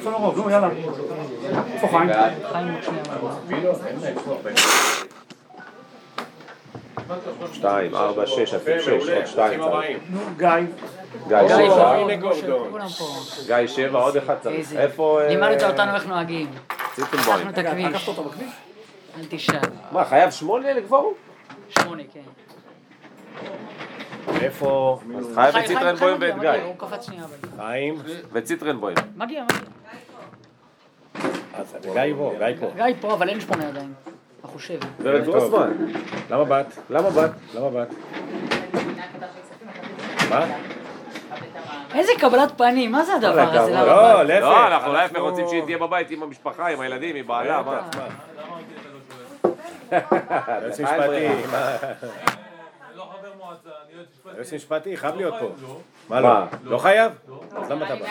יש לנו רוב, נו יאללה. איפה חיים? חיים עוד שנייה. 2, 4, 6, אפילו 6, עוד 2 צריך. נו, גיא. גיא 7. כולם פה. גיא 7, עוד אחד צריך. איפה... לימדת אותנו איך נוהגים. ציטנבוים. לקחנו את הכביש. לקחת אותו בכביש? אל תשאל. מה, חייב 8 לקבורום? 8, כן. איפה? אז חייב את ציטרנבוים ואת גיא. הוא קפץ שנייה אבל. חיים. וציטרנבוים. מגיע. אז גיא פה, גיא פה. גיא פה, אבל אין 8 עדיין. החושב. ורד גרוסמן. למה באת? למה באת? למה באת? מה? איזה קבלת פנים, מה זה הדבר הזה? לא, להפך. לא, אנחנו להפך רוצים שהיא תהיה בבית עם המשפחה, עם הילדים, עם בעלה, מה? יועץ משפטי. לא חבר מועצה, אני יועץ משפטי, חייב להיות פה. מה לא? לא חייב? אז למה אתה בא?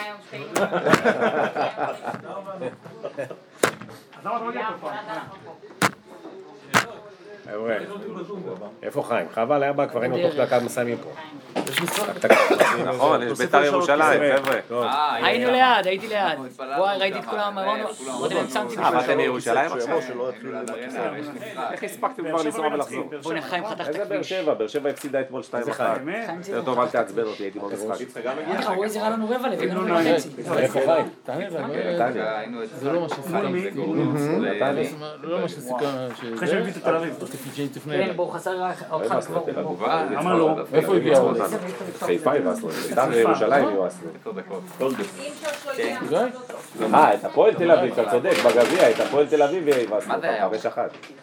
אז למה אתה מגיע פה? חבר'ה, איפה חיים? חבל היה בא, כבר היינו תוך דקה מסיימים פה. נכון, יש בית"ר ירושלים, חבר'ה. היינו ליד, הייתי ליד. וואי, ראיתי את כולם, אמרנו, רותם הם שמתי בשביל. אתם מירושלים עכשיו? איך הספקתם כבר לנסוע ולחזור? בוא נחיים חתך את איזה באר הכביש. שבע? באר שבע הפסידה אתמול 2-1. יותר טוב, אל תעצבן אותי, הייתי במשחק. אמרתי לך, הוא הזירה לנו רבע והגענו לחצי. איפה חיים? זה לא מה שסיכמנו. אחרי שהביא את תל אביב. כן, בואו, חסר אותך לקבור. למה לא? איפה הגיע? חיפה הבאסנו, בית"ר ירושלים הבאסנו. את הפועל תל אביב, אתה צודק, בגביע, את הפועל תל אביב הבאסנו, 5-1.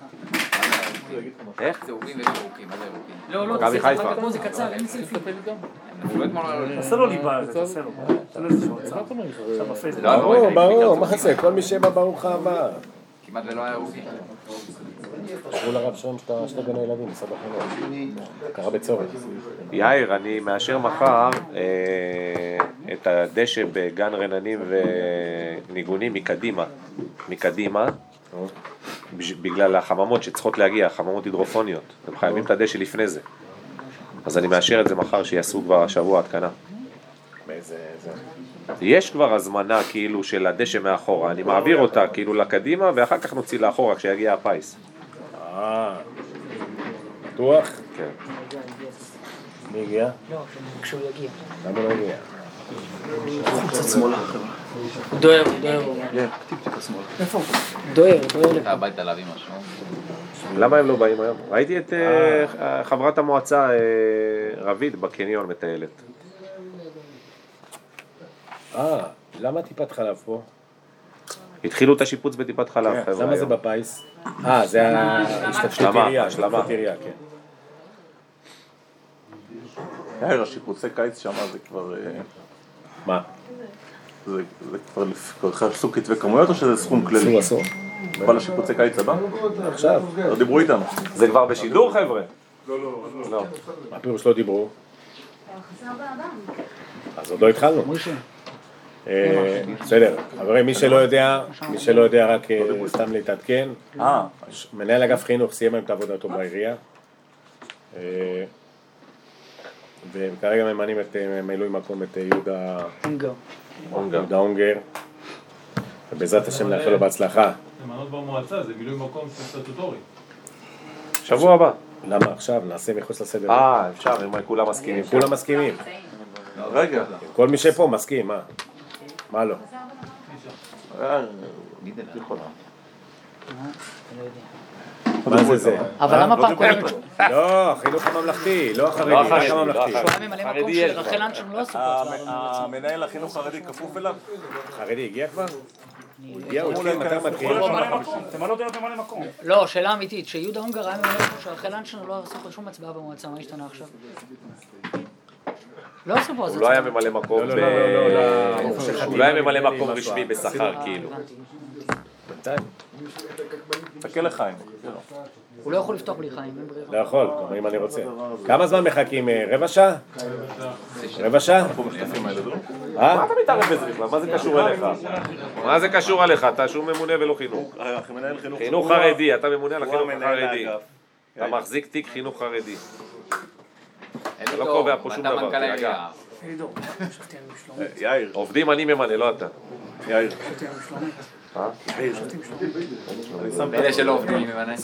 איך? צהובים וירוקים, מה זה ירוקים? לא, לא, מכבי חיפה. כמו זה קצר, אין סלפי. תעשה לו ליבה, תעשה לו. תעשה לו איזשהו הצעה. עכשיו בפייסבוק. ברור, מה חסר? כל מי שבא ברוך הבא. כמעט ולא היה ירוקים. קראו לרב שרם שאתה גני ילדים, משרד החינוך. קרה בצורך. יאיר, אני מאשר מחר את הדשא בגן רננים וניגונים מקדימה, בגלל החממות שצריכות להגיע, חממות הידרופוניות. הם חייבים את הדשא לפני זה. אז אני מאשר את זה מחר, שיעשו כבר השבוע התקנה. באיזה... יש כבר הזמנה כאילו של הדשא מאחורה, אני מעביר אותה כאילו לקדימה ואחר כך נוציא לאחורה כשיגיע הפייס. בטוח? כן. מי הגיע? לא, כשהוא יגיע. למה לא הגיע? קצת שמאלה, חבר'ה. דוהר. טיפ-טיפה שמאלה. איפה? דוהר. אתה הביתה להביא משהו. למה הם לא באים היום? ראיתי את חברת המועצה רביד בקניון מטיילת. למה טיפת חלב פה? התחילו את השיפוץ בטיפת חלב, חבר'ה. למה זה בפיס? זה ההשתתפותייה. השלמה. כן. יאיר, השיפוצי קיץ שם זה כבר... מה? זה כבר עשו כתבי כמויות או שזה סכום כללי? עשו. כל השיפוצי קיץ הבא? עכשיו. לא דיברו איתנו. זה כבר בשידור, חבר'ה? לא. מה פירוש לא דיברו? אז עוד לא התחלנו. בסדר, חברים, מי שלא יודע רק סתם להתעדכן, מנהל אגף חינוך סיים היום את עבודתו בעירייה, וכרגע ממנים את מילוי מקום את יהודה אונגר, ובעזרת השם נאחל לו בהצלחה. למנות במועצה זה מילוי מקום סטטוטורי. שבוע הבא. למה עכשיו? נעשה מחוץ לסדר. אפשר, אם כולם מסכימים. כולם מסכימים. רגע. כל מי שפה מסכים, מה? מה לא? מה זה? אבל למה פעם קודמת שהוא לא, החינוך הממלכתי, לא החרדי, רק הממלכתי. היה ממלא מקום של רחל אנשם לא עשו פה הצבעה. המנהל החינוך חרדי כפוף אליו? החרדי הגיע כבר? הוא התחיל מתי מתחיל? אתם לא יודעים ממלא מקום. לא, שאלה אמיתית, שיהודה אונגר היה ממלא מקום של רחל אנשם לא עשו פה שום הצבעה במועצה, מה השתנה עכשיו? לא עשו פה אז הוא לא היה ממלא מקום הוא לא היה ממלא מקום רשמי בשכר כאילו. תקל לחיים. הוא לא יכול לפתוח בלי חיים, אין ברירה. לא יכול, אם אני רוצה. כמה זמן מחכים? רבע שעה? רבע שעה? מה אתה מתערב בזה בכלל? מה זה קשור אליך? מה זה קשור אליך? אתה שום ממונה ולא חינוך. חינוך חרדי, אתה ממונה על החינוך החרדי. אתה מחזיק תיק חינוך חרדי. אתה לא קובע פה שום דבר. יאיר. עובדים אני ממנה, לא אתה. יאיר. אלה שלא עובדים, אני ממנה.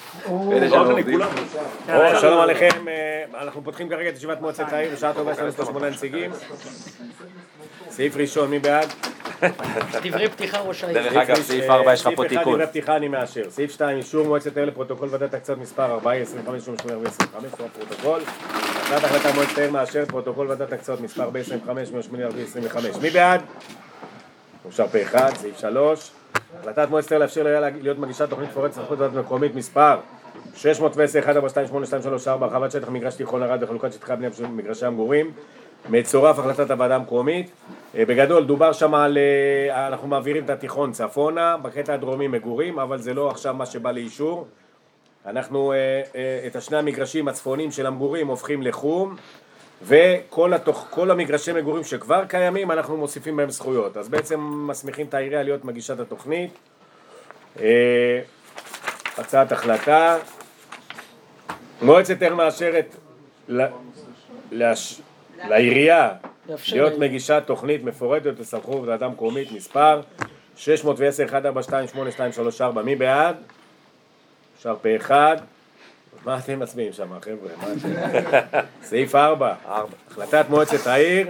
שלום עליכם, אנחנו פותחים כרגע את ישיבת מועצת העיר, בשעה טובה יש לנו 8 נציגים. סעיף ראשון, מי בעד? דברי פתיחה ראש העיר. דרך אגב, סעיף 4 יש לך פה סעיף 1 תיקון. דברי פתיחה אני מאשר. סעיף 2 אישור מועצת העיר לפרוטוקול ועדת הקצאות מספר 4, 25, 28, 25, פרוטוקול. הצעת החלטה מועצת העיר מאשר פרוטוקול ועדת הקצאות מספר 4, 25, 28, 25. מי בעד? מאושר פה אחד. סעיף 3 החלטת מועצת העיר לאפשר לעירייה להיות מגישת תוכנית מפורטת סמכות ועדת מקומית מספר 610 1428 הרחבת שטח מגרש תיכון ערד וחלוקת שטחי הבנייה במגרשי המגורים. מצורף החלטת הוועדה המקומית. בגדול דובר שם על אנחנו מעבירים את התיכון צפונה, בקטע הדרומי מגורים, אבל זה לא עכשיו מה שבא לאישור. אנחנו את השני המגרשים הצפוניים של המגורים הופכים לחום, וכל המגרשי מגורים שכבר קיימים אנחנו מוסיפים בהם זכויות. אז בעצם מסמיכים את העירייה להיות מגישת התוכנית. הצעת החלטה מועצת העיר מאשרת לעירייה להיות מגישת תוכנית מפורטת לסמכות ועדה מקומית מספר 610 1428 מי בעד? אפשר פה אחד. מה אתם מצביעים שם חבר'ה? סעיף 4 החלטת מועצת העיר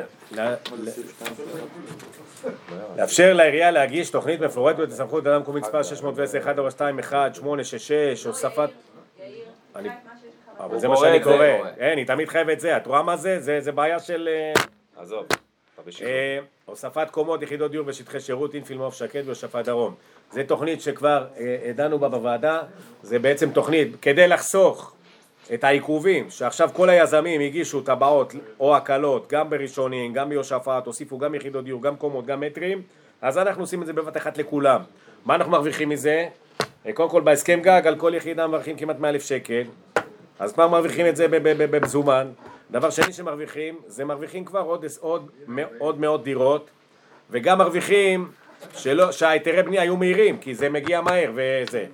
לאפשר לעירייה להגיש תוכנית מפורטת לסמכות ועדה מקומית מספר 610 1428 הוספת אבל זה מה שאני קורא. אין, היא תמיד חייבת זה. את רואה מה זה? זה בעיה של... עזוב. הוספת קומות, יחידות דיור בשטחי שירות, אינפיל מעוף שקד והושפט דרום. זה תוכנית שכבר דנו בה בוועדה. זה בעצם תוכנית כדי לחסוך את העיכובים, שעכשיו כל היזמים הגישו טבעות או הקלות, גם בראשונים, גם ביושפט, הוסיפו גם יחידות דיור, גם קומות, גם מטרים. אז אנחנו עושים את זה בבת אחת לכולם. מה אנחנו מרוויחים מזה? קודם כל בהסכם גג על כל יחידה מרוויחים כמעט 100,000 שקל. אז כבר מרוויחים את זה במזומן. דבר שני שמרוויחים, זה מרוויחים כבר עוד מאות דירות, וגם מרוויחים שהיתרי בנייה היו מהירים, כי זה מגיע מהר וזה.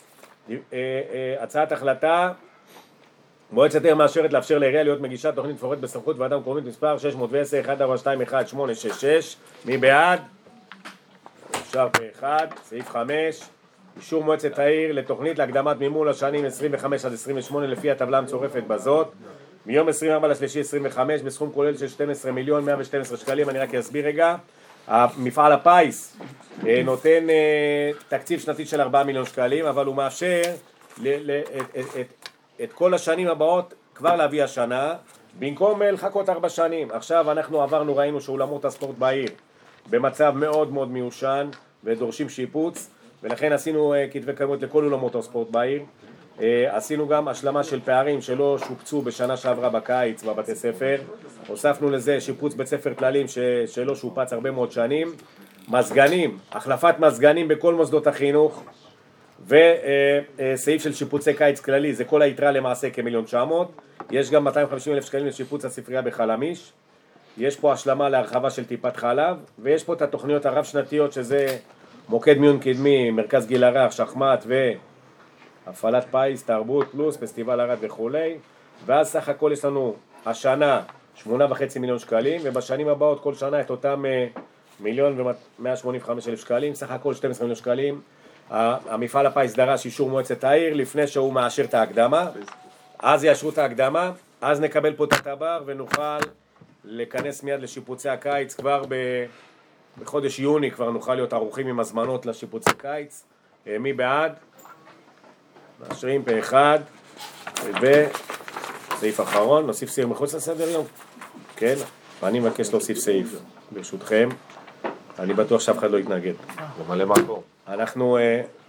הצעת החלטה, מועצת העיר מאשרת לאפשר לעירייה להיות מגישת תוכנית מפורטת בסמכות ועדה מקומית מספר 610 1421 מי בעד? אפשר פה אחד. סעיף 5 אישור מועצת העיר לתוכנית להקדמת מימון לשנים 25 עד 28 לפי הטבלה המצורפת בזאת מיום 24/3/25 בסכום כולל של 12,112,000 שקלים. אני רק אסביר רגע. המפעל הפיס נותן תקציב שנתי של 4 מיליון שקלים, אבל הוא מאפשר את כל השנים הבאות כבר להביא השנה במקום לחכות 4 שנים. עכשיו אנחנו עברנו, ראינו שאולמות הספורט בעיר במצב מאוד מאוד מיושן ודורשים שיפוץ, ולכן עשינו כתבי קיימות לכל אולמות הספורט בעיר. עשינו גם השלמה של פערים שלא שופצו בשנה שעברה בקיץ בבתי ספר. הוספנו לזה שיפוץ בית ספר כללים שלא שופץ הרבה מאוד שנים. מזגנים, החלפת מזגנים בכל מוסדות החינוך, וסעיף של שיפוצי קיץ כללי, זה כל היתרה למעשה כ1,900,000. יש גם 250,000 שקלים לשיפוץ הספרייה בחלמיש. יש פה השלמה להרחבה של טיפת חלב, ויש פה את התוכניות הרב שנתיות שזה מוקד מיון קדמי, מרכז גיל הרך, שחמט והפעלת פיס, תרבות פלוס, פסטיבל ערד וכולי. ואז סך הכל יש לנו השנה 8.5 מיליון שקלים, ובשנים הבאות כל שנה את אותם 1,185,000 שקלים, סך הכל 12 מיליון שקלים. המפעל הפיס דרש אישור מועצת העיר לפני שהוא מאשר את ההקדמה, אז יאשרו את ההקדמה, אז נקבל פה את הטבר ונוכל להיכנס מיד לשיפוצי הקיץ. כבר בחודש יוני כבר נוכל להיות ערוכים עם הזמנות לשיפוצי קיץ. מי בעד? מאשרים פה אחד. וסעיף אחרון, נוסיף סעיף מחוץ לסדר יום? כן, ואני מבקש להוסיף סעיף ברשותכם. אני בטוח שאף אחד לא יתנגד. למלא מקום. אנחנו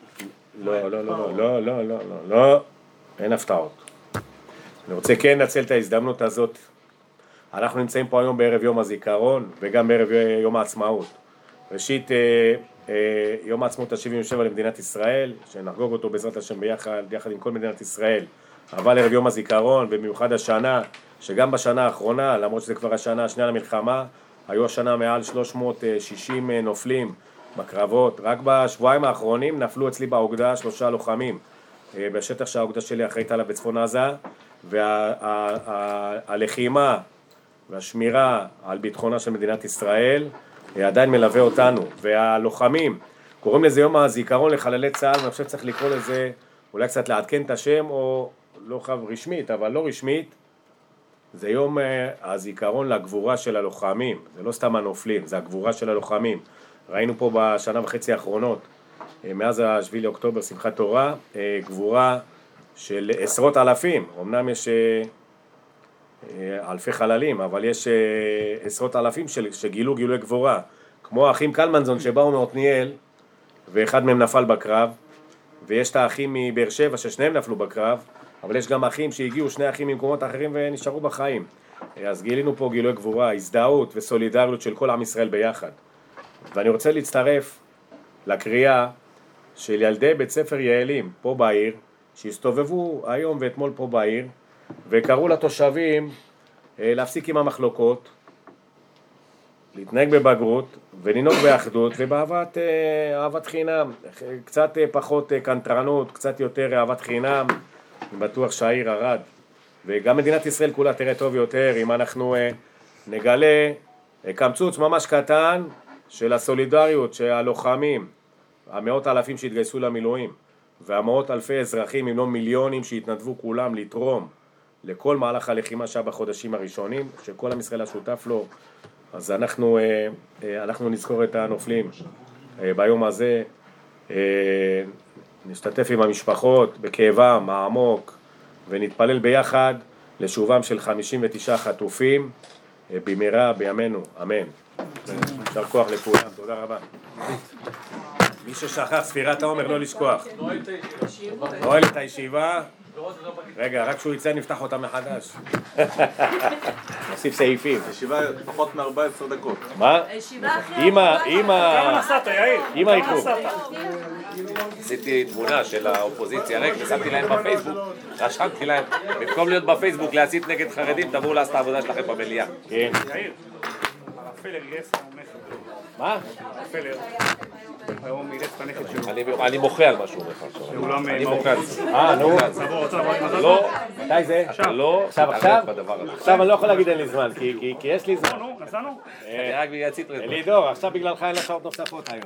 לא, אין הפתעות. אני רוצה כן לנצל את ההזדמנות הזאת. אנחנו נמצאים פה היום בערב יום הזיכרון וגם בערב יום העצמאות. ראשית, יום העצמאות ה-77 למדינת ישראל, שנחגוג אותו בעזרת השם ביחד עם כל מדינת ישראל. אבל ערב יום הזיכרון, במיוחד השנה, שגם בשנה האחרונה, למרות שזה כבר השנה השנייה למלחמה, היו השנה מעל 360 נופלים בקרבות. רק בשבועיים האחרונים נפלו אצלי באוגדה 3 לוחמים בשטח שהאוגדה שלי אחראית עליו בצפון עזה, והלחימה והשמירה על ביטחונה של מדינת ישראל עדיין מלווה אותנו, והלוחמים, קוראים לזה יום הזיכרון לחללי צה"ל, ואני חושב שצריך לקרוא לזה, אולי קצת לעדכן את השם, או לא חייב רשמית, אבל לא רשמית, זה יום הזיכרון לגבורה של הלוחמים, זה לא סתם הנופלים, זה הגבורה של הלוחמים. ראינו פה בשנה וחצי האחרונות, מאז ה-7 לאוקטובר, שמחת תורה, גבורה של עשרות אלפים, אמנם יש אלפי חללים, אבל יש עשרות אלפים שגילו גילוי גבורה, כמו האחים קלמנזון שבאו מעתניאל, ואחד מהם נפל בקרב, ויש את האחים מבאר שבע ששניהם נפלו בקרב, אבל יש גם אחים שהגיעו, שני אחים ממקומות אחרים ונשארו בחיים. אז גילינו פה גילוי גבורה, הזדהות וסולידריות של כל עם ישראל ביחד. ואני רוצה להצטרף לקריאה של ילדי בית ספר יעלים פה בעיר, שהסתובבו היום ואתמול פה בעיר, וקראו לתושבים להפסיק עם המחלוקות, להתנהג בבגרות ולנהוג באחדות ובאהבת חינם, קצת פחות קנטרנות, קצת יותר אהבת חינם. אני בטוח שהעיר ערד וגם מדינת ישראל כולה תראה טוב יותר אם אנחנו נגלה קמצוץ ממש קטן של הסולידריות שהלוחמים, המאות אלפים שהתגייסו למילואים והמאות אלפי אזרחים אם לא מיליונים שהתנדבו כולם לתרום לכל מהלך הלחימה שהיה בחודשים הראשונים, שכל עם ישראל השותף לו. אז אנחנו נזכור את הנופלים ביום הזה, נשתתף עם המשפחות בכאבם העמוק ונתפלל ביחד לשובם של 59 חטופים במהרה בימינו, אמן. יישר כוח לכולם, תודה רבה. מי ששכח ספירת העומר לא לשכוח. נועל את הישיבה. רגע, רק כשהוא יצא נפתח אותה מחדש. נוסיף סעיפים. ישיבה פחות מ-14 דקות. מה? עם האיחור. עשיתי תמונה של האופוזיציה ריק ושמתי להם בפייסבוק, רשמתי להם, במקום להיות בפייסבוק להסית נגד חרדים, תבואו לעשות את העבודה שלכם במליאה. כן. יאיר, פלר גייס הנכד. מה? פלר. היום יגייס את הנכד שלו. אני מוחה על משהו לך עכשיו. אני מוחה על זה. נו. לא. מתי זה? לא. עכשיו? עכשיו אני לא יכול להגיד אין לי זמן, כי יש לי זמן. נסענו? אני רק בגלל ציטרס. אלידור, עכשיו בגללך אין לך שעות נוספות היום.